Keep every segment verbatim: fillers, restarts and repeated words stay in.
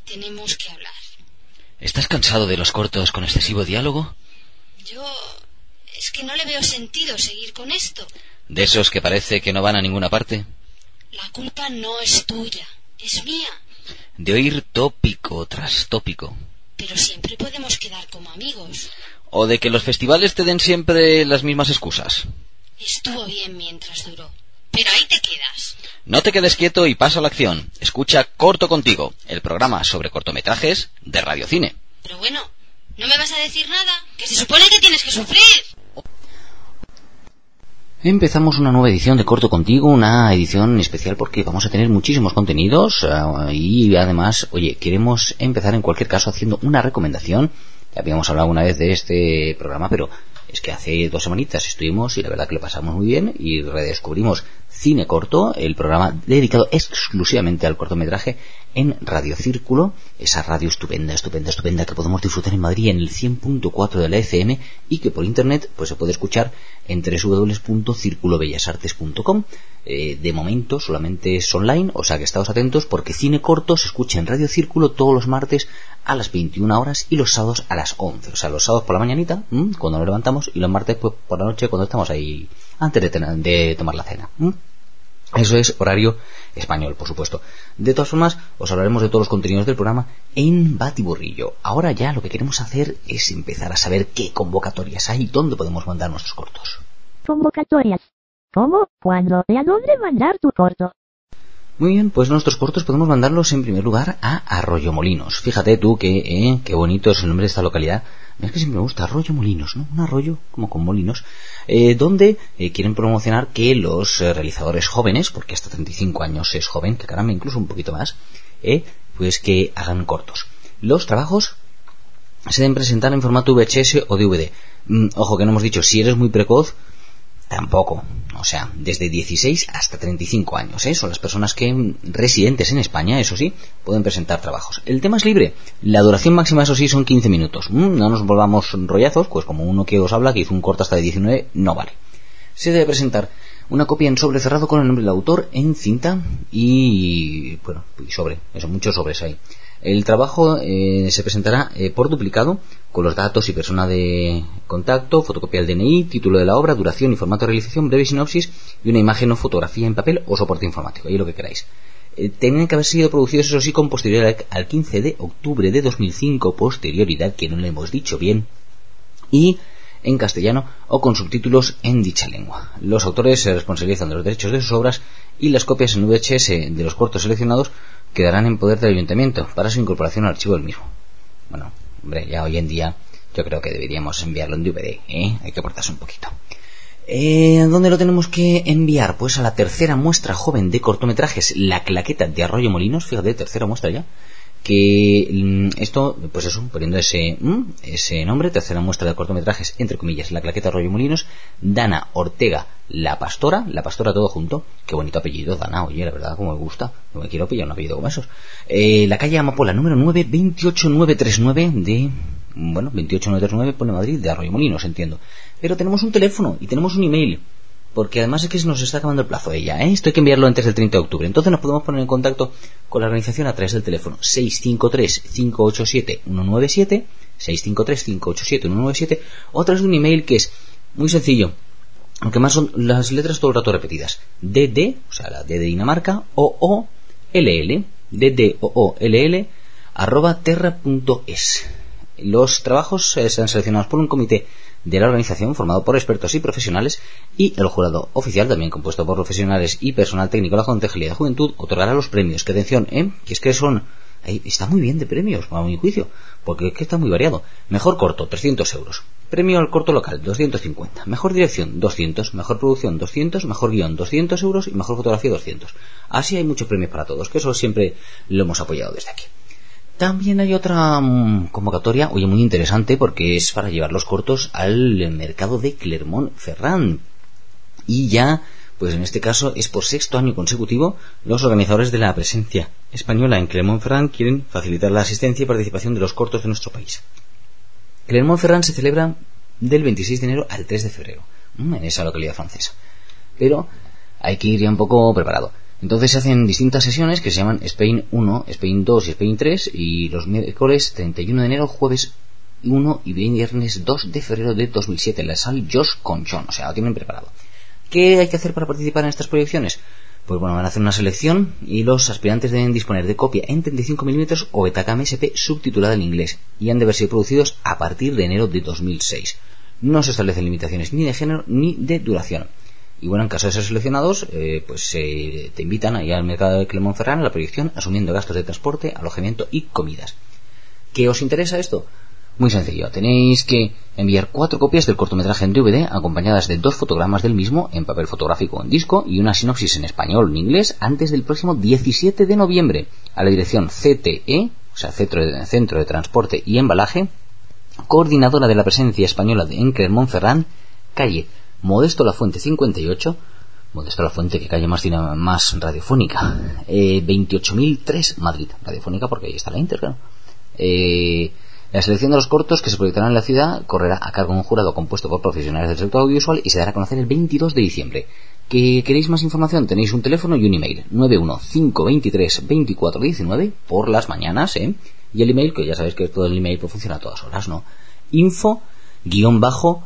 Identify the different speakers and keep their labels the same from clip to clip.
Speaker 1: Tenemos que hablar.
Speaker 2: ¿Estás cansado de los cortos con excesivo diálogo?
Speaker 1: Yo... es que no le veo sentido seguir con esto.
Speaker 2: ¿De esos que parece que no van a ninguna parte?
Speaker 1: La culpa no es tuya, es mía.
Speaker 2: De oír tópico tras tópico.
Speaker 1: Pero siempre podemos quedar como amigos.
Speaker 2: ¿O de que los festivales te den siempre las mismas excusas?
Speaker 1: Estuvo bien mientras duró, pero ahí te quedas.
Speaker 2: No te quedes quieto y pasa a la acción. Escucha Corto Contigo, el programa sobre cortometrajes de Radio Cine.
Speaker 1: Pero bueno, ¿no me vas a decir nada? Que se supone que tienes que sufrir.
Speaker 2: Empezamos una nueva edición de Corto Contigo, una edición especial porque vamos a tener muchísimos contenidos uh, y además, oye, queremos empezar en cualquier caso haciendo una recomendación. Ya habíamos hablado una vez de este programa, pero es que hace dos semanitas estuvimos y la verdad que lo pasamos muy bien y redescubrimos Cine Corto, el programa dedicado exclusivamente al cortometraje en Radio Círculo, esa radio estupenda, estupenda, estupenda que podemos disfrutar en Madrid en el cien punto cuatro de la F M y que por internet pues se puede escuchar en doble u doble u doble u punto círculo bellas artes punto com. Eh, de momento solamente es online, o sea que estáos atentos porque Cine Corto se escucha en Radio Círculo todos los martes a las veintiuna horas y los sábados a las once, o sea los sábados por la mañanita, ¿m? Cuando nos levantamos, y los martes pues por la noche cuando estamos ahí antes de, tener, de tomar la cena. ¿m? Eso es horario español, por supuesto. De todas formas, os hablaremos de todos los contenidos del programa en Batiburrillo. Ahora ya lo que queremos hacer es empezar a saber qué convocatorias hay y dónde podemos mandar nuestros cortos.
Speaker 3: Convocatorias. ¿Cómo? ¿Cuándo? ¿Y a dónde mandar tu corto?
Speaker 2: Muy bien, pues nuestros cortos podemos mandarlos en primer lugar a Arroyomolinos. Fíjate tú que, eh, qué bonito es el nombre de esta localidad. Es que siempre me gusta Arroyomolinos, ¿no? Un arroyo como con molinos, eh, donde eh, quieren promocionar que los eh, realizadores jóvenes, porque hasta treinta y cinco años es joven, que caramba, incluso un poquito más, eh, pues que hagan cortos. Los trabajos se deben presentar en formato V H S o D V D. Mm, ojo que no hemos dicho, si eres muy precoz, tampoco, o sea, desde dieciséis hasta treinta y cinco años, ¿eh? Son las personas que residentes en España, eso sí, pueden presentar trabajos. El tema es libre, la duración máxima, eso sí, son quince minutos. Mm, no nos volvamos rollazos, pues como uno que os habla, que hizo un corto hasta de diecinueve, no vale. Se debe presentar una copia en sobre cerrado con el nombre del autor en cinta y, bueno, y sobre, eso, muchos sobres ahí. El trabajo eh, se presentará eh, por duplicado con los datos y persona de contacto, fotocopia del D N I, título de la obra, duración y formato de realización, breve sinopsis y una imagen o fotografía en papel o soporte informático, ahí lo que queráis. Eh, tienen que haber sido producidos, eso sí, con posterioridad al quince de octubre de dos mil cinco, posterioridad que no le hemos dicho bien, y en castellano o con subtítulos en dicha lengua. Los autores se responsabilizan de los derechos de sus obras y las copias en V H S de los cortos seleccionados quedarán en poder del ayuntamiento para su incorporación al archivo del mismo. Bueno, hombre, ya hoy en día yo creo que deberíamos enviarlo en D V D, ¿eh? Hay que portarse un poquito. Eh, ¿Dónde lo tenemos que enviar? Pues a la tercera muestra joven de cortometrajes La Claqueta de Arroyomolinos, fíjate, tercera muestra ya, que esto, pues eso, poniendo ese ese nombre, tercera muestra de cortometrajes, entre comillas, La Claqueta Arroyomolinos, Dana Ortega La Pastora, La Pastora todo junto, qué bonito apellido, Dana, oye, la verdad, como me gusta, no me quiero pillar un apellido como esos. Eh, la calle Amapola, número nueve, veintiocho mil novecientos treinta y nueve de, bueno, veintiocho mil novecientos treinta y nueve, pone Madrid, de Arroyomolinos, entiendo. Pero tenemos un teléfono y tenemos un email, porque además es que se nos está acabando el plazo de ella, ¿eh? Esto hay que enviarlo antes del treinta de octubre. Entonces nos podemos poner en contacto con la organización a través del teléfono seis cinco tres, cinco ocho siete, uno nueve siete, seis cinco tres, cinco ocho siete, uno nueve siete, o a través de un email que es muy sencillo, aunque más son las letras todo el rato repetidas. D D, o sea, la D de Dinamarca, O O L L, D D O O L L, arroba terra punto es. Los trabajos eh, serán seleccionados por un comité de la organización formado por expertos y profesionales, y el jurado oficial, también compuesto por profesionales y personal técnico de la Concejalía de Juventud, otorgará los premios. Que atención, ¿eh? Que es que son... Ahí está muy bien de premios, a mi juicio, porque es que está muy variado. Mejor corto, trescientos euros. Premio al corto local, doscientos cincuenta. Mejor dirección, doscientos. Mejor producción, doscientos. Mejor guión, doscientos euros. Y mejor fotografía, doscientos. Así hay muchos premios para todos, que eso siempre lo hemos apoyado desde aquí. También hay otra um, convocatoria, oye, muy interesante, porque es para llevar los cortos al mercado de Clermont-Ferrand. Y ya, pues en este caso es por sexto año consecutivo, los organizadores de la presencia española en Clermont-Ferrand quieren facilitar la asistencia y participación de los cortos de nuestro país. Clermont-Ferrand se celebra del veintiséis de enero al tres de febrero, en esa localidad francesa. Pero hay que ir ya un poco preparado. Entonces se hacen distintas sesiones que se llaman Spain uno, Spain dos y Spain tres, y los miércoles treinta y uno de enero, jueves uno y viernes dos de febrero de dos mil siete en la sala Josh Conchon. O sea, lo tienen preparado. ¿Qué hay que hacer para participar en estas proyecciones? Pues bueno, van a hacer una selección y los aspirantes deben disponer de copia en treinta y cinco milímetros o Betacam S P subtitulada en inglés y han de haber sido producidos a partir de enero de dos mil seis. No se establecen limitaciones ni de género ni de duración. Y bueno, en caso de ser seleccionados, eh, pues eh, te invitan ahí al mercado de Clermont-Ferrand a la proyección, asumiendo gastos de transporte, alojamiento y comidas. ¿Qué os interesa esto? Muy sencillo, tenéis que enviar cuatro copias del cortometraje en D V D acompañadas de dos fotogramas del mismo en papel fotográfico o en disco y una sinopsis en español o en inglés antes del próximo diecisiete de noviembre a la dirección C T E, o sea, Centro de, Centro de Transporte y Embalaje, coordinadora de la presencia española en Clermont-Ferrand, calle Modesto Lafuente cincuenta y ocho, Modesto Lafuente, que calle más, más radiofónica, eh, veintiocho mil tres Madrid, radiofónica porque ahí está la Inter, claro. Eh... La selección de los cortos que se proyectarán en la ciudad correrá a cargo de un jurado compuesto por profesionales del sector audiovisual y se dará a conocer el veintidós de diciembre. ¿Que queréis más información? Tenéis un teléfono y un email: nueve uno cinco dos tres dos cuatro uno nueve por las mañanas, ¿eh? Y el email, que ya sabéis que todo el email pues funciona a todas horas, ¿no? Info guión bajo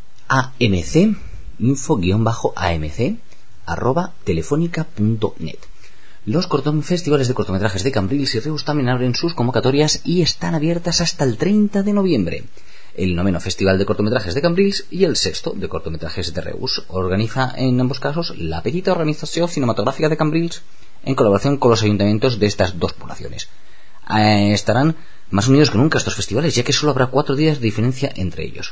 Speaker 2: AMC info guión bajo AMC arroba telefónica punto net. Los festivales de cortometrajes de Cambrils y Reus también abren sus convocatorias y están abiertas hasta el treinta de noviembre. El noveno Festival de Cortometrajes de Cambrils y el sexto de Cortometrajes de Reus. Organiza en ambos casos la petita Organización Cinematográfica de Cambrils en colaboración con los ayuntamientos de estas dos poblaciones. Eh, estarán más unidos que nunca estos festivales, ya que solo habrá cuatro días de diferencia entre ellos.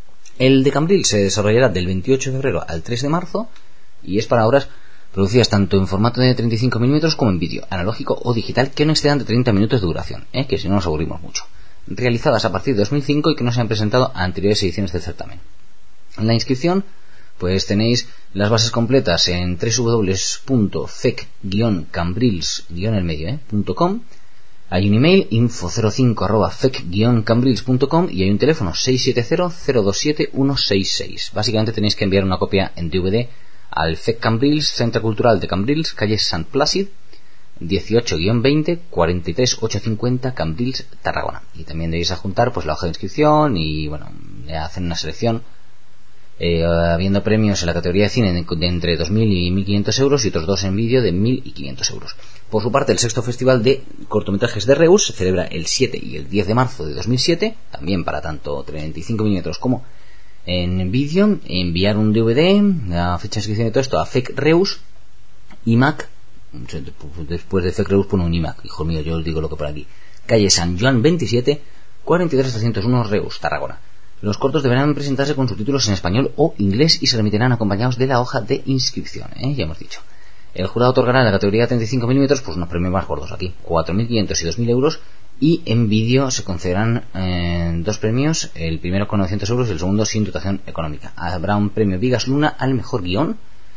Speaker 2: El de Cambrils se desarrollará del veintiocho de febrero al tres de marzo y es para obras producidas tanto en formato de treinta y cinco milímetros como en vídeo, analógico o digital, que no excedan de treinta minutos de duración, ¿eh? Que si no nos aburrimos mucho. Realizadas a partir de dos mil cinco y que no se han presentado a anteriores ediciones del certamen. En la inscripción, pues tenéis las bases completas en doble u doble u doble u punto fec guion cambrils guion el medio eh, punto com. Hay un email, info cero cinco arroba fec guion cambrils punto com, y hay un teléfono seis siete cero cero dos siete uno seis seis. Básicamente tenéis que enviar una copia en D V D al F E C Cambrils, Centro Cultural de Cambrils, calle Sant Plàcid, dieciocho veinte, cuarenta y tres ochocientos cincuenta, Cambrils, Tarragona. Y también debéis adjuntar pues la hoja de inscripción y, bueno, hacen una selección, eh, habiendo premios en la categoría de cine de, de entre dos mil y mil quinientos euros y otros dos en vídeo de mil y quinientos euros. Por su parte, el sexto Festival de Cortometrajes de Reus se celebra el siete y el diez de marzo de dos mil siete, también para tanto treinta y cinco milímetros como en vídeo. Enviar un D V D, la fecha de inscripción de todo esto a F E C Reus, I M A C, después de F E C Reus pone un I M A C, hijo mío, yo os digo lo que por aquí, calle San Joan veintisiete, cuarenta y tres trescientos uno, Reus, Tarragona. Los cortos deberán presentarse con subtítulos en español o inglés y se remitirán acompañados de la hoja de inscripción, ¿eh? Ya hemos dicho. El jurado otorgará en la categoría de treinta y cinco milímetros pues unos premios más gordos aquí, cuatro mil quinientos y dos mil euros, y en vídeo se concederán eh, dos premios, el primero con novecientos euros y el segundo sin dotación económica. Habrá un premio Vigas Luna al mejor guión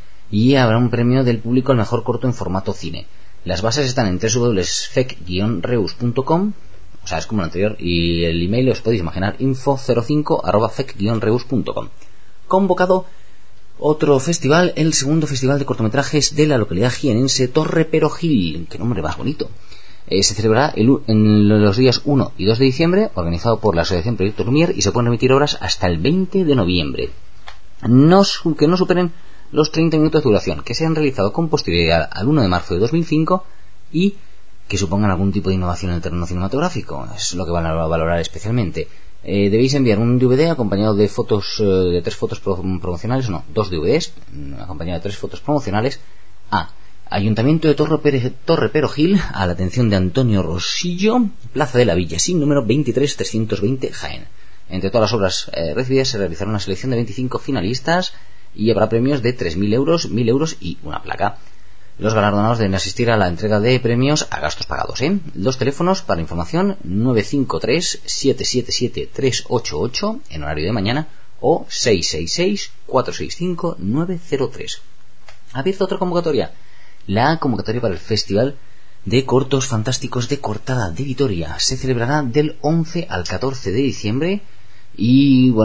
Speaker 2: y habrá un premio del público al mejor corto en formato cine. Las bases están en doble u doble u doble u punto fec guion reus punto com, o sea, es como lo anterior, y el email os podéis imaginar, info cero cinco arroba fec guion reus punto com. Convocado otro festival, el segundo Festival de Cortometrajes de la localidad jienense Torre Perojil, qué nombre más bonito. Eh, se celebrará el, en los días uno y dos de diciembre, organizado por la Asociación Proyecto Lumière, y se pueden remitir obras hasta el veinte de noviembre. No, que no superen los treinta minutos de duración, que se han realizado con posterioridad al uno de marzo de dos mil cinco y que supongan algún tipo de innovación en el terreno cinematográfico. Es lo que van a valorar especialmente. Eh, debéis enviar un D V D acompañado de fotos, eh, de tres fotos pro promocionales, no, dos D V Ds acompañado de tres fotos promocionales a Ayuntamiento de Torre, Pere, Torre Perojil, a la atención de Antonio Rosillo, Plaza de la Villa, sin número veintitrés trescientos veinte, Jaén. Entre todas las obras eh, recibidas se realizará una selección de veinticinco finalistas y habrá premios de tres mil euros, mil euros y una placa. Los galardonados deben asistir a la entrega de premios a gastos pagados, ¿eh? Los teléfonos para información nueve cinco tres siete siete siete tres ocho ocho en horario de mañana o seis seis seis cuatro seis cinco nueve cero tres. ¿Ha abierto otra convocatoria? La convocatoria para el Festival de Cortos Fantásticos de Cortada de Vitoria. Se celebrará del once al catorce de diciembre y, bueno,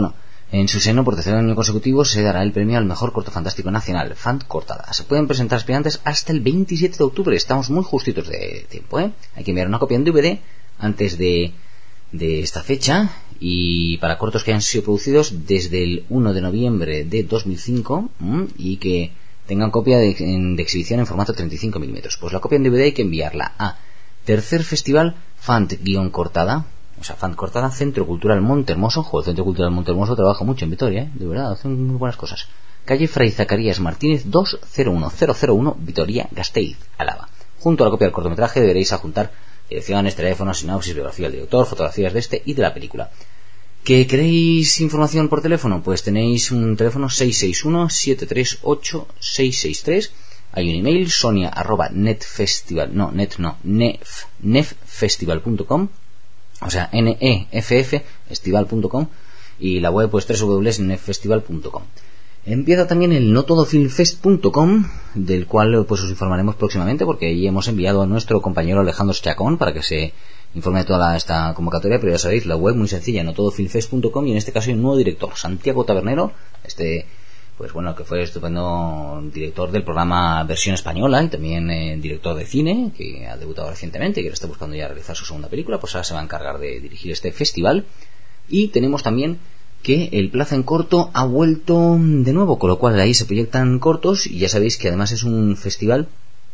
Speaker 2: En su seno, por tercer año consecutivo, se dará el premio al mejor corto fantástico nacional, Fan Cortada. Se pueden presentar aspirantes hasta el veintisiete de octubre. Estamos muy justitos de tiempo, ¿eh? Hay que enviar una copia en D V D antes de, de esta fecha. Y para cortos que hayan sido producidos desde el uno de noviembre de dos mil cinco ¿m? y que tengan copia de, en, de exhibición en formato treinta y cinco milímetros. Pues la copia en D V D hay que enviarla a Tercer Festival Fant-Cortada. O sea, Fan Cortada, Centro Cultural Montehermoso. Joder, Centro Cultural Montehermoso trabaja mucho en Vitoria, ¿eh? De verdad, hacen muy buenas cosas. Calle Fray Zacarías Martínez dos cero uno cero cero uno, Vitoria, Gasteiz, Álava. Junto a la copia del cortometraje deberéis adjuntar direcciones, teléfonos, sinopsis, biografía del director, fotografías de este y de la película. ¿Que queréis información por teléfono? Pues tenéis un teléfono seis seis uno, siete tres ocho, seis seis tres. Hay un email, sonia arroba netfestival, no, net no, nef, neffestival punto com. O sea, N-E-F-F, estival punto com, y la web pues doble u doble u doble u punto neffestival punto com. Empieza también el notodofilmfest punto com, del cual pues os informaremos próximamente, porque allí hemos enviado a nuestro compañero Alejandro Chacón para que se informe de toda esta convocatoria, pero ya sabéis, la web muy sencilla, notodofilmfest punto com, y en este caso hay un nuevo director, Santiago Tabernero, este pues bueno, que fue estupendo director del programa Versión Española y también eh, director de cine, que ha debutado recientemente y que ahora está buscando ya realizar su segunda película, pues ahora se va a encargar de dirigir este festival. Y tenemos también que el Plaza en Corto ha vuelto de nuevo, con lo cual ahí se proyectan cortos, y ya sabéis que además es un festival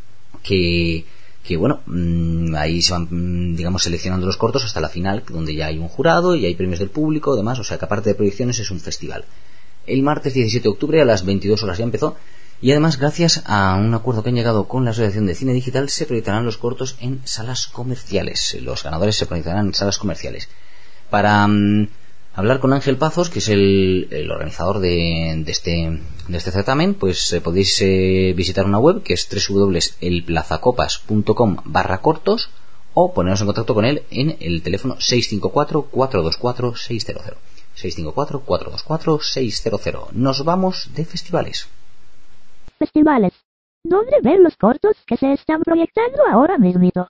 Speaker 2: que, que bueno, mmm, ahí se van, digamos, seleccionando los cortos hasta la final, donde ya hay un jurado y hay premios del público, además, o sea que aparte de proyecciones es un festival. El martes diecisiete de octubre a las veintidós horas ya empezó, y además gracias a un acuerdo que han llegado con la Asociación de Cine Digital se proyectarán los cortos en salas comerciales. Los ganadores se proyectarán en salas comerciales. Para um, hablar con Ángel Pazos, que es el, el organizador de, de, este, de este certamen, pues eh, podéis eh, visitar una web que es doble u doble u doble u punto elplazacopas punto com barra cortos, o poneros en contacto con él en el teléfono seis cinco cuatro, cuatro dos cuatro, seis cero cero. seis cinco cuatro, cuatro dos cuatro, seis cero cero. Nos vamos de festivales.
Speaker 3: Festivales. ¿Dónde ver los cortos que se están proyectando ahora mismito?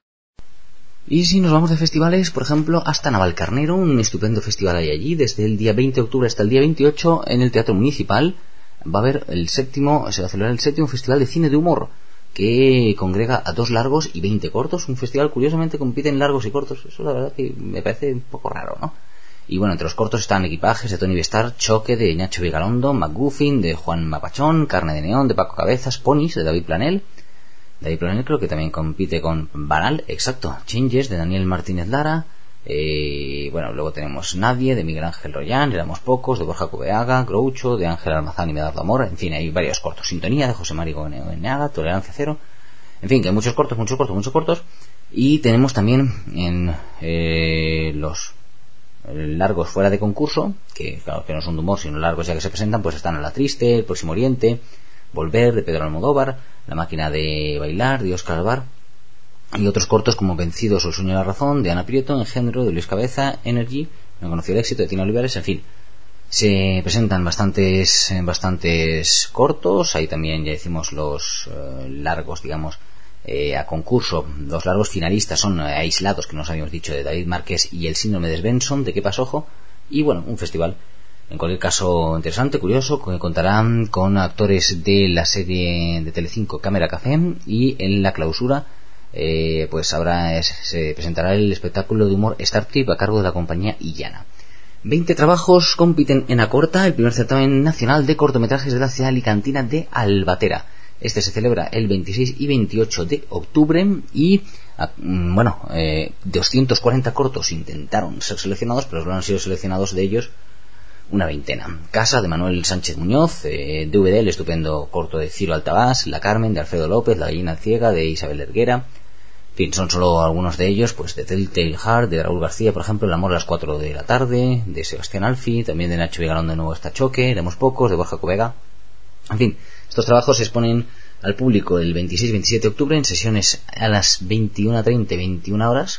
Speaker 2: Y si nos vamos de festivales, por ejemplo, hasta Navalcarnero, un estupendo festival hay allí, desde el día veinte de octubre hasta el día veintiocho en el Teatro Municipal. Va a haber el séptimo, se va a celebrar el séptimo Festival de Cine de Humor, que congrega a dos largos y veinte cortos. Un festival, curiosamente, compiten largos y cortos. Eso la verdad que me parece un poco raro, ¿no? Y bueno, entre los cortos están Equipajes de Tony Bestar, Choque de Nacho Vigalondo, McGuffin de Juan Mapachón, Carne de Neón de Paco Cabezas, Ponis de David Planel. David Planel creo que también compite con Banal, exacto. Changes de Daniel Martínez Lara. Eh, bueno, luego tenemos Nadie de Miguel Ángel Rollán, Éramos Pocos de Borja Cubeaga, Groucho de Ángel Almazán y Medardo Amor. En fin, hay varios cortos. Sintonía de José María Goeneaga, Tolerancia Cero. En fin, que hay muchos cortos, muchos cortos, muchos cortos. Y tenemos también en eh, los largos fuera de concurso, que claro que no son de humor sino largos ya que se presentan, pues están A la Triste, El Próximo Oriente, Volver de Pedro Almodóvar, La Máquina de Bailar de Óscar Alvar, y otros cortos como Vencidos o El Sueño de la Razón de Ana Prieto, Engendro de Luis Cabeza, Energy, No Conoció el Éxito de Tina Olivares. En fin, se presentan bastantes bastantes cortos. Hay también, ya decimos, los eh, largos, digamos, Eh, a concurso. Los largos finalistas son eh, Aislados, que nos habíamos dicho, de David Márquez, y El Síndrome de Svensson de ¿Qué pasó, ojo? Y bueno, un festival en cualquier caso interesante, curioso, que contarán con actores de la serie de Telecinco Cámara Café, y en la clausura eh, pues ahora es, se presentará el espectáculo de humor Star Trip a cargo de la compañía Illana. veinte trabajos compiten en Acorta, el primer certamen nacional de cortometrajes de la ciudad alicantina de Albatera. Este se celebra el veintiséis y veintiocho de octubre y, bueno, eh, doscientos cuarenta cortos intentaron ser seleccionados, pero solo han sido seleccionados de ellos una veintena. Casa de Manuel Sánchez Muñoz, eh, D V D, el estupendo corto de Ciro Altabás, La Carmen de Alfredo López, La Gallina Ciega de Isabel Erguera. En fin, son solo algunos de ellos, pues de Telltale Heart de Raúl García, por ejemplo, El amor a las cuatro de la tarde de Sebastián Alfi, también de Nacho Vigalondo de nuevo está Choque, Éramos Pocos de Borja Cubega. En fin, estos trabajos se exponen al público el veintiséis y veintisiete de octubre en sesiones a las veintiuna treinta y veintiuna horas,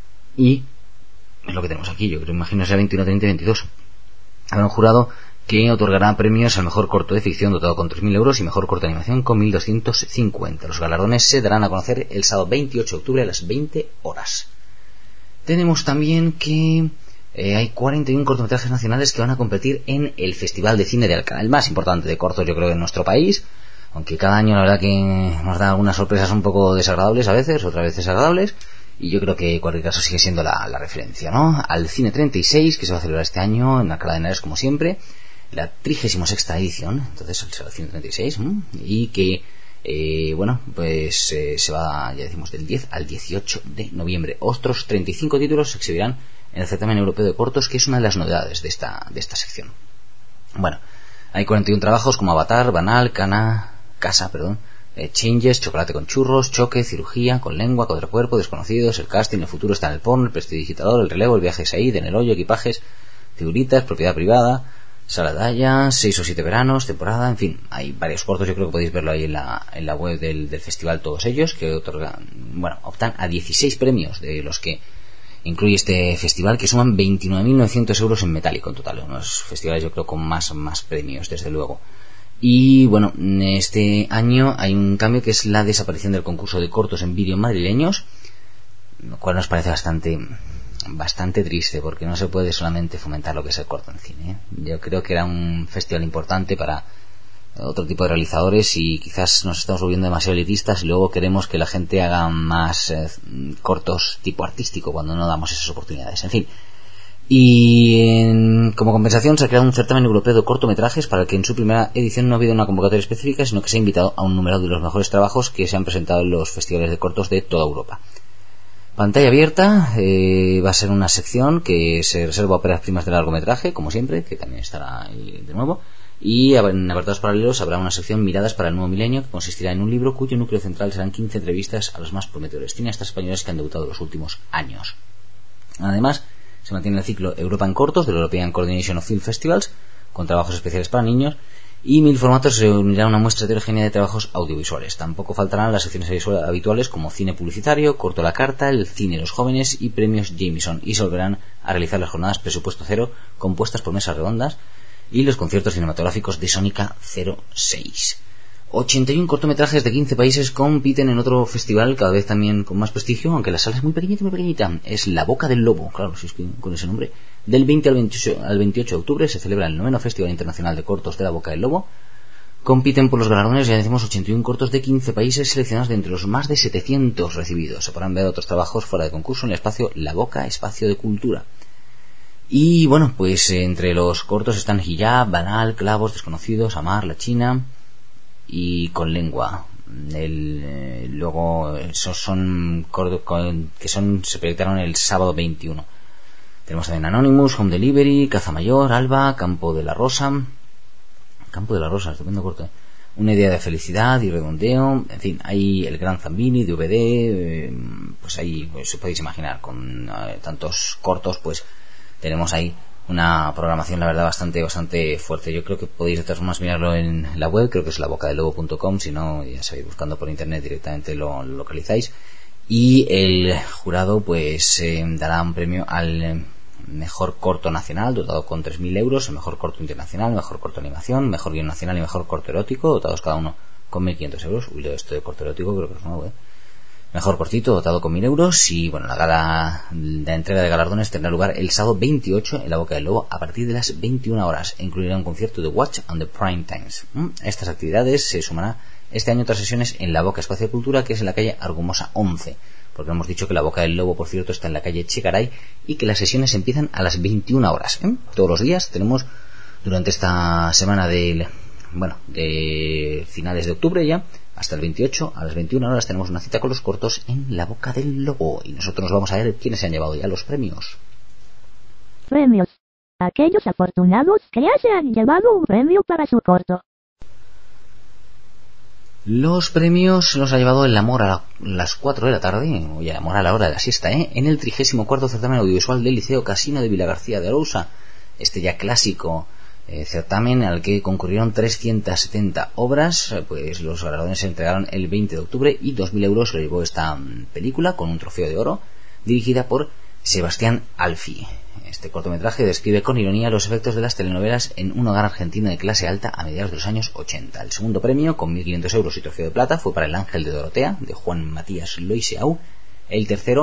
Speaker 2: y es lo que tenemos aquí. Yo creo, imagino sea veintiuna treinta y veintidós. Habrá un jurado que otorgará premios al mejor corto de ficción dotado con tres mil euros y mejor corto de animación con mil doscientos cincuenta. Los galardones se darán a conocer el sábado veintiocho de octubre a las veinte horas. Tenemos también que Eh, hay cuarenta y uno cortometrajes nacionales que van a competir en el Festival de Cine de Alcalá, el más importante de cortos yo creo en nuestro país, aunque cada año la verdad que nos da algunas sorpresas un poco desagradables a veces, otras veces agradables, y yo creo que en cualquier caso sigue siendo la, la referencia, ¿no? Al Cine treinta y seis, que se va a celebrar este año en Alcalá de Henares como siempre, la trigésima sexta edición, entonces será el Cine treinta y seis, ¿m? Y que Eh, bueno, pues eh, se va, ya decimos, del diez al dieciocho de noviembre. Otros treinta y cinco títulos se exhibirán en el certamen europeo de cortos, que es una de las novedades de esta, de esta sección. Bueno, hay cuarenta y uno trabajos como Avatar, Banal, Cana, Casa, perdón, eh, Changes, Chocolate con churros, Choque, Cirugía, Con lengua, Contracuerpo, Desconocidos, El casting, El futuro está en el porno, El prestidigitador, El relevo, El viaje Said, En el hoyo, Equipajes, Figuritas, Propiedad privada, Saladaya, seis o siete veranos, temporada, en fin, hay varios cortos, yo creo que podéis verlo ahí en la, en la web del, del festival, todos ellos, que otorgan, bueno, optan a dieciséis premios de los que incluye este festival, que suman veintinueve mil novecientos euros en metálico en total, unos festivales yo creo con más, más premios, desde luego. Y bueno, este año hay un cambio que es la desaparición del concurso de cortos en vídeo madrileños, lo cual nos parece bastante... bastante triste, porque no se puede solamente fomentar lo que es el corto en cine, ¿eh? Yo creo que era un festival importante para otro tipo de realizadores y quizás nos estamos volviendo demasiado elitistas y luego queremos que la gente haga más eh, cortos tipo artístico cuando no damos esas oportunidades, en fin. Y en, como compensación se ha creado un certamen europeo de cortometrajes para el que en su primera edición no ha habido una convocatoria específica, sino que se ha invitado a un número de los mejores trabajos que se han presentado en los festivales de cortos de toda Europa. Pantalla abierta, eh, va a ser una sección que se reserva a óperas primas de largometraje, como siempre, que también estará ahí de nuevo, y en apartados paralelos habrá una sección Miradas para el nuevo milenio, que consistirá en un libro cuyo núcleo central serán quince entrevistas a los más prometedores cineastas españoles que han debutado en los últimos años. Además, se mantiene el ciclo Europa en cortos del European Coordination of Film Festivals, con trabajos especiales para niños, y Mil Formatos se unirá a una muestra heterogénea de trabajos audiovisuales. Tampoco faltarán las secciones habituales como cine publicitario, corto a la carta, el cine de los jóvenes y premios Jameson, y se volverán a realizar las jornadas presupuesto cero compuestas por mesas redondas y los conciertos cinematográficos de Sónica cero seis. ochenta y uno cortometrajes de quince países compiten en otro festival cada vez también con más prestigio, aunque la sala es muy pequeñita, muy pequeñita. Es La Boca del Lobo, claro, si es que con ese nombre. Del veinte al veintiocho, al veintiocho de octubre se celebra el noveno Festival Internacional de Cortos de La Boca del Lobo. Compiten por los galardones, ya decimos, ochenta y uno cortos de quince países seleccionados de entre los más de setecientos recibidos. Se podrán ver otros trabajos fuera de concurso en el espacio La Boca, espacio de cultura. Y bueno, pues entre los cortos están Hijab, Banal, Clavos, Desconocidos, Amar, La China y Con lengua. El, eh, luego esos son cortos que son se proyectaron el sábado veintiuno. Tenemos también Anonymous, Home Delivery, Caza Mayor, Alba, Campo de la Rosa, Campo de la Rosa, estupendo corto, ¿eh? Una idea de felicidad y redondeo, en fin, hay el Gran Zambini, D V D, eh, pues ahí pues, podéis imaginar, con eh, tantos cortos, pues tenemos ahí una programación, la verdad, bastante bastante fuerte. Yo creo que podéis de todas formas mirarlo en la web, creo que es la boca del lobo punto com, si no, ya sabéis, buscando por internet directamente lo, lo localizáis. Y el jurado pues eh, dará un premio al eh, mejor corto nacional, dotado con tres mil euros, el mejor corto internacional, mejor corto animación, mejor guion nacional y mejor corto erótico, dotados cada uno con mil quinientos euros. Uy, lo de esto de corto erótico creo que es nuevo, ¿eh? Mejor cortito, dotado con mil euros. Y bueno, la gala, la entrega de galardones tendrá lugar el sábado veintiocho en la Boca del Lobo a partir de las veintiuna horas e incluirá un concierto de Watch on the Prime Times. Estas actividades se sumará este año otras sesiones en la Boca Espacio de Cultura, que es en la calle Argumosa once, porque hemos dicho que la Boca del Lobo, por cierto, está en la calle Chegaray y que las sesiones empiezan a las veintiuna horas, ¿eh? Todos los días tenemos durante esta semana de, bueno, de finales de octubre ya hasta el veintiocho, a las veintiuna horas tenemos una cita con los cortos en la Boca del Lobo, y nosotros nos vamos a ver quiénes se han llevado ya los premios.
Speaker 3: Premios. Aquellos afortunados que ya se han llevado un premio para su corto.
Speaker 2: Los premios los ha llevado El Amor a la, las cuatro de la tarde, o El Amor a la hora de la siesta, ¿eh? En el trigésimo cuarto certamen audiovisual del Liceo Casino de Vilagarcía de Arousa, este ya clásico eh, certamen al que concurrieron trescientas setenta obras. Pues los galardones se entregaron el veinte de octubre y dos mil euros se lo llevó esta um, película con un trofeo de oro, dirigida por Sebastián Alfi. Este cortometraje describe con ironía los efectos de las telenovelas en un hogar argentino de clase alta a mediados de los años ochenta. El segundo premio, con mil quinientos euros y trofeo de plata, fue para El Ángel de Dorotea, de Juan Matías Loiseau. El tercero,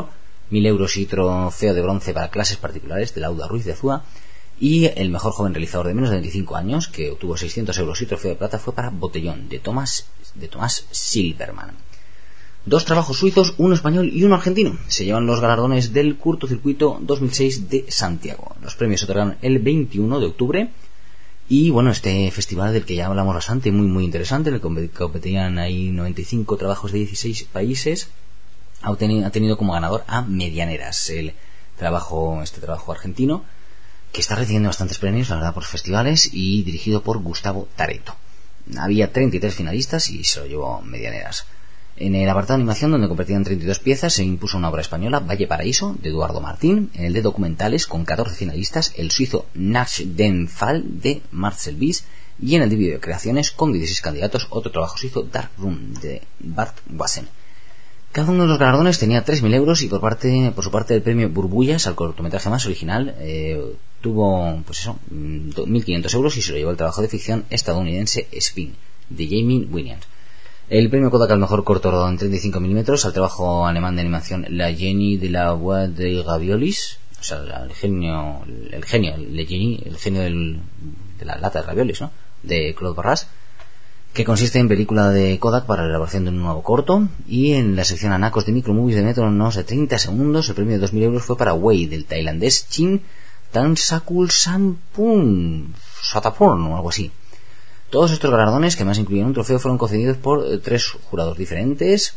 Speaker 2: mil euros y trofeo de bronce para clases particulares de Lauda Ruiz de Azúa. Y el mejor joven realizador de menos de veinticinco años, que obtuvo seiscientos euros y trofeo de plata, fue para Botellón, de Thomas, de Thomas Silverman. Dos trabajos suizos, uno español y uno argentino, se llevan los galardones del Cortocircuito dos mil seis de Santiago. Los premios se otorgaron el veintiuno de octubre. Y bueno, este festival del que ya hablamos bastante, muy muy interesante, en el que competían ahí noventa y cinco trabajos de dieciséis países, ha tenido, ha tenido como ganador a Medianeras, el trabajo, este trabajo argentino, que está recibiendo bastantes premios, la verdad, por festivales, y dirigido por Gustavo Tareto. Había treinta y tres finalistas y se lo llevó Medianeras. En el apartado de animación, donde competían treinta y dos piezas, se impuso una obra española, Valle Paraíso, de Eduardo Martín. En el de documentales, con catorce finalistas, el suizo Nach den Fall, de Marcel Bies. Y en el de videocreaciones, con dieciséis candidatos, otro trabajo suizo, Dark Room, de Bart Wassen. Cada uno de los galardones tenía tres mil euros, y por parte por su parte el premio Burbullas al cortometraje más original eh, tuvo, pues eso, mil quinientos euros, y se lo llevó el trabajo de ficción estadounidense Spin, de Jamie Williams. El premio Kodak al mejor corto rodado en treinta y cinco milímetros al trabajo alemán de animación La Jenny de la Bois de Raviolis, o sea, el genio, el genio, Le Jenny, el genio del, de la lata de raviolis, ¿no?, de Claude Barras, que consiste en película de Kodak para la elaboración de un nuevo corto. Y en la sección Anacos de Micromovies de Metronos de treinta segundos, el premio de dos mil euros fue para Wei, del tailandés Chin Tansakul Sampun Satapurn o algo así. Todos estos galardones, que más incluyen un trofeo, fueron concedidos por eh, tres jurados diferentes.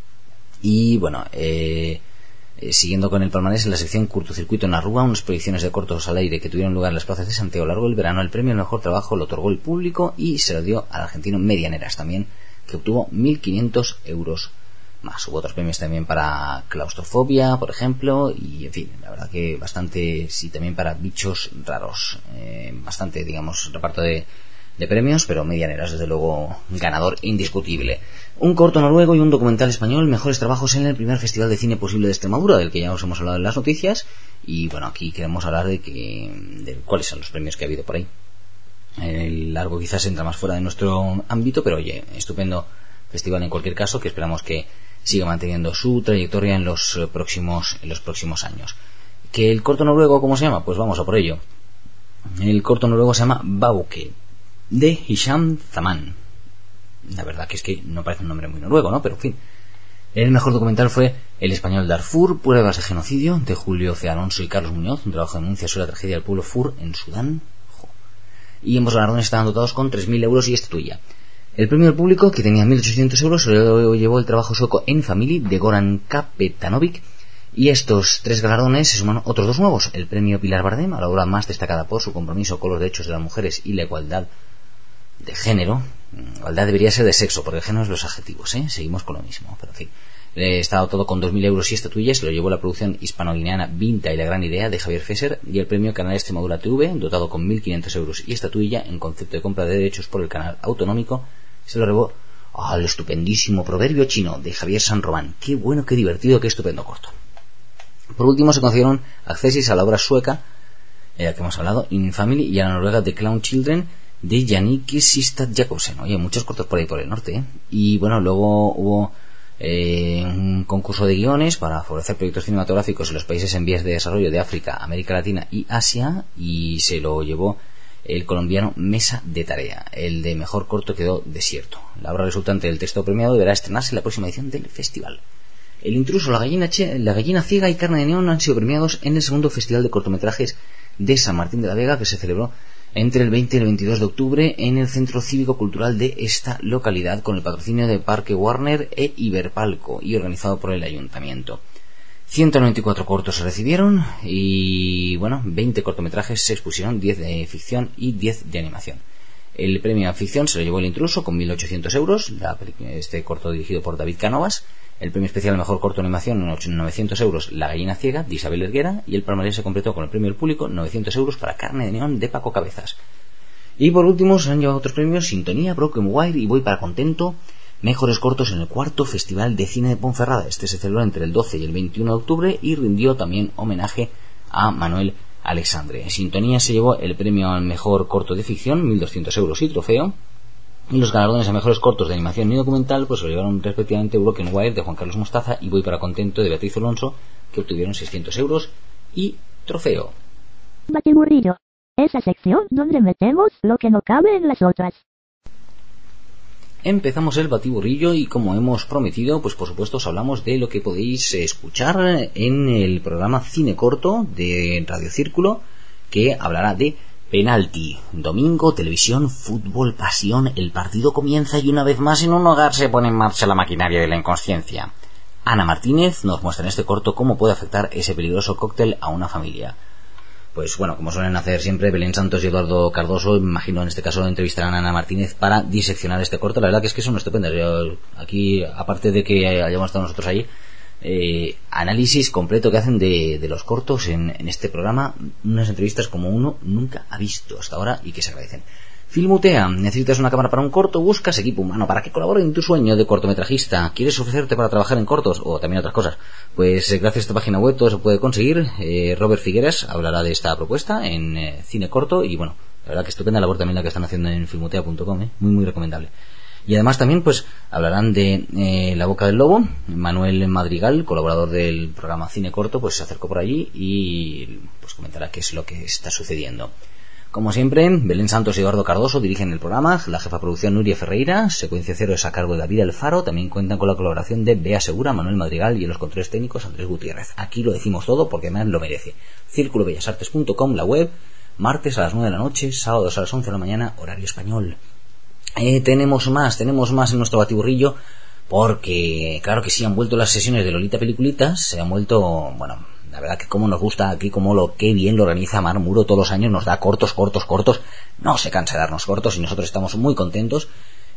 Speaker 2: Y bueno, eh, eh, siguiendo con el palmarés, en la sección Cortocircuito en la Rúa, unas proyecciones de cortos al aire que tuvieron lugar en las plazas de Santiago a lo largo del verano, el premio al mejor trabajo lo otorgó el público y se lo dio al argentino Medianeras también, que obtuvo mil quinientos euros más. Hubo otros premios también para Claustrofobia, por ejemplo, y en fin, la verdad que bastante, sí, también para Bichos Raros, eh, bastante, digamos, reparto de de premios, pero Medianeras desde luego ganador indiscutible. Un corto noruego y un documental español, mejores trabajos en el primer Festival de Cine Posible de Extremadura, del que ya os hemos hablado en las noticias. Y bueno, aquí queremos hablar de que de cuáles son los premios que ha habido por ahí. El largo quizás entra más fuera de nuestro ámbito, pero oye, estupendo festival en cualquier caso, que esperamos que siga manteniendo su trayectoria en los próximos en los próximos años. ¿Que el corto noruego cómo se llama? Pues vamos a por ello. El corto noruego se llama Bauke, de Hisham Zaman. La verdad que es que no parece un nombre muy noruego, ¿no? Pero en fin. El mejor documental fue El español Darfur, pruebas de genocidio, de Julio C. Alonso y Carlos Muñoz, un trabajo de denuncia sobre la tragedia del pueblo Fur en Sudán. Jo. Y ambos galardones estaban dotados con tres mil euros y estatuilla. El premio del público, que tenía mil ochocientos euros, se lo llevó el trabajo sueco En Family, de Goran Kapetanovic. Y estos tres galardones se suman otros dos nuevos. El premio Pilar Bardem, a la obra más destacada por su compromiso con los derechos de las mujeres y la igualdad de género. Igualdad debería ser de sexo, porque el género es los adjetivos, ¿eh? Seguimos con lo mismo, pero en fin. Eh, estaba todo con dos mil euros y estatuillas. Se lo llevó la producción hispano-guineana Vinta y la gran idea, de Javier Fesser. Y el premio Canal Extremadura T V, dotado con mil quinientos euros y estatuilla en concepto de compra de derechos por el canal autonómico, se lo llevó al estupendísimo Proverbio chino, de Javier San Román. Qué bueno, qué divertido, qué estupendo corto. Por último se concedieron accesos a la obra sueca, eh, que hemos hablado, In Family, y a la noruega The Clown Children, de Jannicke Sistad Jacobsen. Oye, muchos cortos por ahí por el norte, ¿eh? Y bueno, luego hubo eh, un concurso de guiones para favorecer proyectos cinematográficos en los países en vías de desarrollo de África, América Latina y Asia, y se lo llevó el colombiano Mesa de Tarea. El de mejor corto quedó Desierto. La obra resultante del texto premiado deberá estrenarse en la próxima edición del festival. El intruso, la gallina, che, la gallina ciega y Carne de neón han sido premiados en el segundo Festival de Cortometrajes de San Martín de la Vega, que se celebró entre el veinte y el veintidós de octubre en el Centro Cívico Cultural de esta localidad, con el patrocinio de Parque Warner e Iberpalco y organizado por el Ayuntamiento. ciento noventa y cuatro cortos se recibieron y, bueno, veinte cortometrajes se expusieron, diez de ficción y diez de animación. El premio a ficción se lo llevó El intruso con mil ochocientos euros, la, este corto dirigido por David Cánovas. El premio especial Mejor Corto de Animación en novecientos euros, La gallina ciega, de Isabel Erguera. Y el palmarés se completó con el premio del público, novecientos euros, para Carne de neón, de Paco Cabezas. Y por último se han llevado otros premios: Sintonía, Broken Wire y Voy para Contento, mejores cortos en el cuarto Festival de Cine de Ponferrada. Este se celebró entre el doce y el veintiuno de octubre y rindió también homenaje a Manuel Alexandre. Sintonía se llevó el premio al mejor corto de ficción, mil doscientos euros y trofeo. Y los galardones a mejores cortos de animación y documental pues se lo llevaron respectivamente Broken Wire, de Juan Carlos Mostaza, y Voy para Contento, de Beatriz Alonso, que obtuvieron seiscientos euros y trofeo.
Speaker 3: Batiburrillo. Esa sección donde metemos lo que no cabe en las otras.
Speaker 2: Empezamos el batiburrillo y como hemos prometido, pues por supuesto os hablamos de lo que podéis escuchar en el programa Cine Corto de Radio Círculo, que hablará de Penalti. Domingo, televisión, fútbol, pasión, el partido comienza y una vez más en un hogar se pone en marcha la maquinaria de la inconsciencia. Ana Martínez nos muestra en este corto cómo puede afectar ese peligroso cóctel a una familia. Pues bueno, como suelen hacer siempre Belén Santos y Eduardo Cardoso, imagino en este caso entrevistarán a Ana Martínez para diseccionar este corto. La verdad que es que son estupendas. Yo, aquí, aparte de que hayamos estado nosotros allí, eh, análisis completo que hacen de, de los cortos en, en este programa, unas entrevistas como uno nunca ha visto hasta ahora y que se agradecen. Filmutea, necesitas una cámara para un corto, buscas equipo humano para que colabore en tu sueño de cortometrajista, quieres ofrecerte para trabajar en cortos o también otras cosas, pues eh, gracias a esta página web todo se puede conseguir. eh, Robert Figueras hablará de esta propuesta en eh, Cine Corto y bueno, la verdad que estupenda labor también la que están haciendo en filmutea punto com, eh, muy muy recomendable. Y además también pues hablarán de eh, La Boca del Lobo. Manuel Madrigal, colaborador del programa Cine Corto, pues se acercó por allí y pues comentará qué es lo que está sucediendo. Como siempre, Belén Santos y Eduardo Cardoso dirigen el programa, la jefa de producción Nuria Ferreira, Secuencia Cero es a cargo de David Alfaro, también cuentan con la colaboración de Bea Segura, Manuel Madrigal y en los controles técnicos Andrés Gutiérrez. Aquí lo decimos todo porque además lo merece. círculo bellas artes punto com, la web, martes a las nueve de la noche, sábados a las once de la mañana, horario español. Eh, tenemos más, tenemos más en nuestro batiburrillo porque, claro que sí, han vuelto las sesiones de Lolita Peliculitas, se han vuelto, bueno... La verdad que como nos gusta aquí, como lo que bien lo organiza Mar Muro todos los años, nos da cortos, cortos, cortos, no se cansa de darnos cortos y nosotros estamos muy contentos.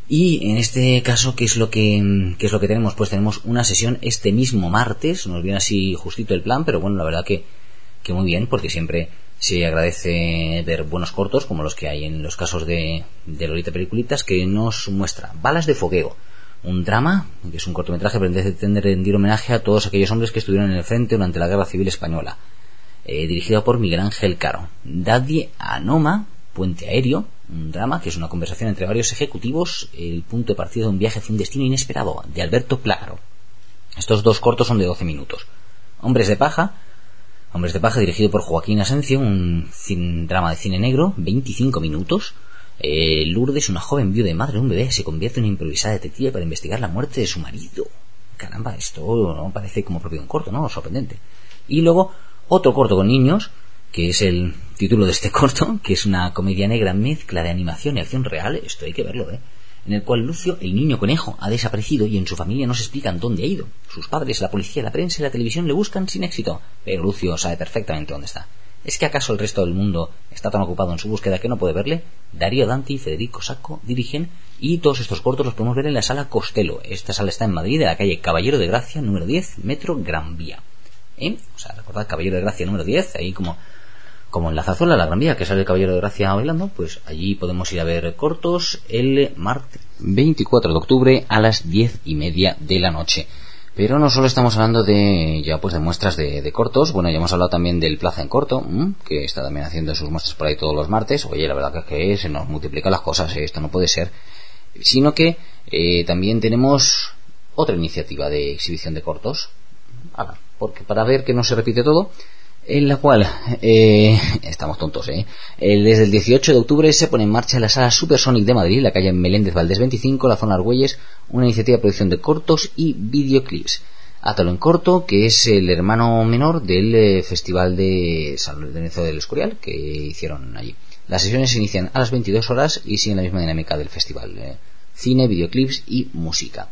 Speaker 2: Y en este caso, ¿qué es lo que qué es lo que tenemos? Pues tenemos una sesión este mismo martes, nos viene así justito el plan, pero bueno, la verdad que, que muy bien, porque siempre se agradece ver buenos cortos, como los que hay en los casos de, de Lolita Peliculitas, que nos muestra Balas de Fogueo. Un drama, que es un cortometraje que pretende rendir homenaje a todos aquellos hombres que estuvieron en el frente durante la Guerra Civil Española, eh, dirigido por Miguel Ángel Caro. Dadie Anoma, Puente Aéreo, un drama que es una conversación entre varios ejecutivos, el punto de partida de un viaje hacia un destino inesperado, de Alberto Plágaro. Estos dos cortos son de doce minutos. Hombres de Paja, Hombres de Paja, dirigido por Joaquín Asencio, un cin, drama de cine negro, veinticinco minutos. Eh, Lourdes, una joven viuda y madre de un bebé, se convierte en una improvisada detective para investigar la muerte de su marido. Caramba, esto no parece como propio de un corto, ¿no? Sorprendente. Y luego otro corto con niños, que es el título de este corto, que es una comedia negra mezcla de animación y acción real, esto hay que verlo, ¿eh? En el cual Lucio, el niño conejo, ha desaparecido y en su familia no se explican dónde ha ido. Sus padres, la policía, la prensa y la televisión le buscan sin éxito, pero Lucio sabe perfectamente dónde está. ¿Es que acaso el resto del mundo está tan ocupado en su búsqueda que no puede verle? Darío Danti y Federico Sacco dirigen y todos estos cortos los podemos ver en la sala Costello. Esta sala está en Madrid, en la calle Caballero de Gracia, número diez, metro Gran Vía. ¿Eh? O sea, recordad, Caballero de Gracia número diez, ahí como, como en la Zarzuela, la Gran Vía, que sale el Caballero de Gracia bailando, pues allí podemos ir a ver cortos el martes veinticuatro de octubre a las diez y media de la noche. Pero no solo estamos hablando de ya pues de muestras de, de cortos, bueno, ya hemos hablado también del Plaza en Corto, ¿m? Que está también haciendo sus muestras por ahí todos los martes. Oye, la verdad que, es que se nos multiplican las cosas, ¿eh? Esto no puede ser. Sino que eh, también tenemos otra iniciativa de exhibición de cortos, ahora, porque para ver que no se repite todo, en la cual eh, estamos tontos, ¿eh? eh desde el dieciocho de octubre se pone en marcha en la sala Supersonic de Madrid, la calle Meléndez Valdés veinticinco, la zona Argüelles, una iniciativa de producción de cortos y videoclips. Átalo en Corto, que es el hermano menor del eh, Festival de San Lorenzo del Escorial que hicieron allí. Las sesiones se inician a las veintidós horas y siguen la misma dinámica del festival, eh, cine, videoclips y música.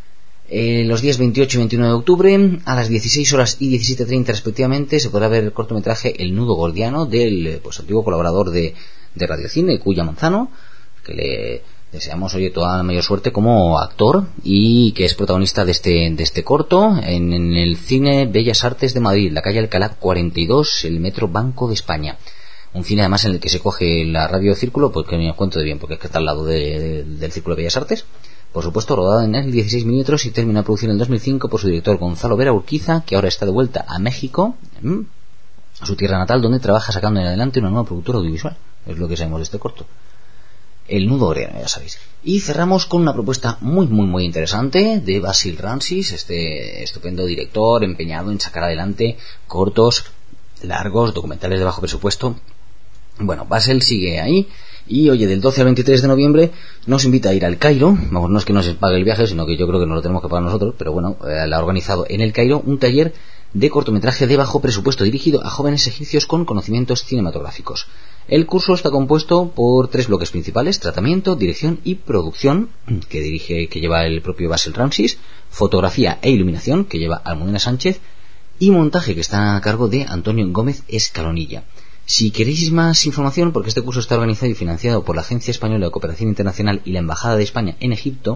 Speaker 2: Eh, los días veintiocho y veintiuno de octubre a las dieciséis horas y diecisiete treinta respectivamente se podrá ver el cortometraje El Nudo Gordiano del pues antiguo colaborador de, de Radio Cine, Cuya Manzano, que le deseamos oye toda la mayor suerte como actor y que es protagonista de este de este corto en, en el Cine Bellas Artes de Madrid, la calle Alcalá cuarenta y dos, el metro Banco de España. Un cine además en el que se coge la Radio Círculo, porque me cuento de bien, porque es que está al lado de, de, del Círculo de Bellas Artes. Por supuesto, rodada en el dieciséis milímetros y terminó de producir en el dos mil cinco por su director Gonzalo Vera Urquiza, que ahora está de vuelta a México, ¿m? a su tierra natal, donde trabaja sacando en adelante una nueva productora audiovisual. Es lo que sabemos de este corto. El nudo gordiano, ya sabéis. Y cerramos con una propuesta muy muy muy interesante de Basil Ramis, este estupendo director empeñado en sacar adelante cortos, largos, documentales de bajo presupuesto. Bueno, Basil sigue ahí y oye, del doce al veintitrés de noviembre nos invita a ir al Cairo. Vamos, no es que nos pague el viaje, sino que yo creo que nos lo tenemos que pagar nosotros, pero bueno, eh, la ha organizado en el Cairo un taller de cortometraje de bajo presupuesto dirigido a jóvenes egipcios con conocimientos cinematográficos. El curso está compuesto por tres bloques principales: tratamiento, dirección y producción, que dirige, que lleva el propio Basil Ramis, fotografía e iluminación, que lleva Almudena Sánchez, y montaje, que está a cargo de Antonio Gómez Escalonilla. Si queréis más información, porque este curso está organizado y financiado por la Agencia Española de Cooperación Internacional y la Embajada de España en Egipto,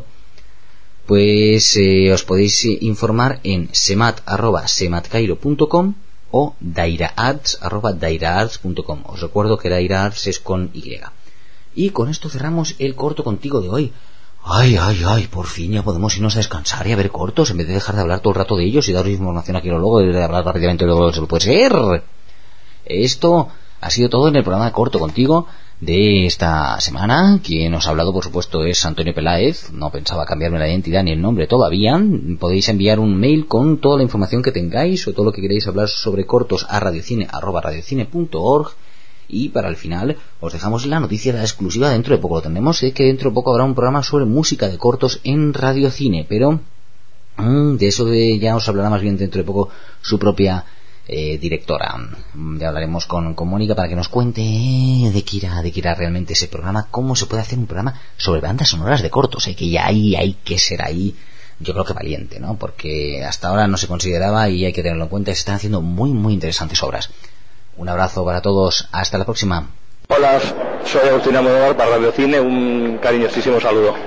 Speaker 2: pues eh, os podéis informar en semat arroba sematcairo punto com o dairaarts arroba dairaarts punto com. Os recuerdo que dairaarts es con Y. Y con esto cerramos el corto contigo de hoy. Ay, ay, ay, por fin ya podemos irnos a descansar y a ver cortos, en vez de dejar de hablar todo el rato de ellos y daros información aquí luego, de hablar rápidamente de lo que se puede ser. Esto ha sido todo en el programa de Corto Contigo de esta semana. Quien os ha hablado, por supuesto, es Antonio Peláez. No pensaba cambiarme la identidad ni el nombre todavía. Podéis enviar un mail con toda la información que tengáis o todo lo que queréis hablar sobre cortos a radiocine arroba radiocine punto org. Y para el final os dejamos la noticia, la exclusiva. Dentro de poco lo tendremos, sé que dentro de poco habrá un programa sobre música de cortos en Radiocine, pero mmm, de eso de ya os hablará más bien dentro de poco su propia Eh, directora. Ya hablaremos con, con Mónica para que nos cuente de qué irá, de qué irá realmente ese programa, cómo se puede hacer un programa sobre bandas sonoras de cortos, ¿eh? Que ya hay, hay que ser ahí, yo creo que valiente, ¿no? Porque hasta ahora no se consideraba y hay que tenerlo en cuenta. Se están haciendo muy muy interesantes obras. Un abrazo para todos, hasta la próxima.
Speaker 4: Hola, soy Agustín Amodóvar para Radiocine, un cariñosísimo saludo.